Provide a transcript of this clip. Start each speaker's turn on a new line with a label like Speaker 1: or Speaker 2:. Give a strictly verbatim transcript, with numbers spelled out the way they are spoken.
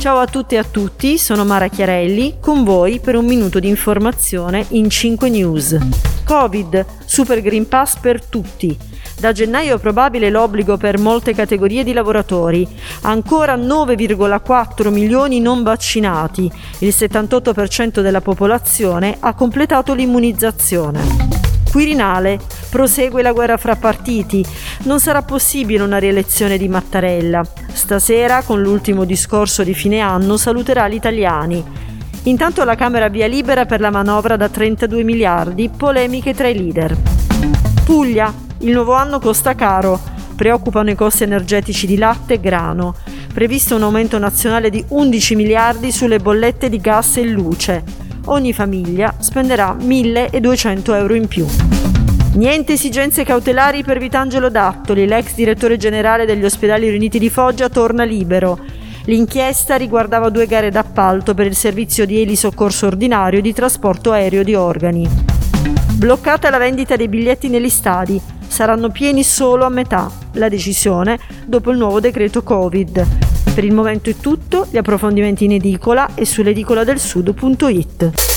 Speaker 1: Ciao a tutte e a tutti, sono Mara Chiarelli, con voi per un minuto di informazione in cinque News. Covid, Super Green Pass per tutti. Da gennaio è probabile l'obbligo per molte categorie di lavoratori. Ancora nove virgola quattro milioni non vaccinati. Il settantotto per cento della popolazione ha completato l'immunizzazione. Quirinale, prosegue la guerra fra partiti. Non sarà possibile una rielezione di Mattarella. Stasera, con l'ultimo discorso di fine anno, saluterà gli italiani. Intanto la Camera via libera per la manovra da trentadue miliardi, polemiche tra i leader. Puglia, il nuovo anno costa caro. Preoccupano i costi energetici di latte e grano. Previsto un aumento nazionale di undici miliardi sulle bollette di gas e luce. Ogni famiglia spenderà milleduecento euro in più. Niente esigenze cautelari per Vitangelo Dattoli, l'ex direttore generale degli ospedali riuniti di Foggia torna libero. L'inchiesta riguardava due gare d'appalto per il servizio di elisoccorso ordinario e di trasporto aereo di organi. Bloccata la vendita dei biglietti negli stadi, saranno pieni solo a metà. La decisione dopo il nuovo decreto Covid. Per il momento è tutto, gli approfondimenti in edicola e sull'edicoladelsud punto it.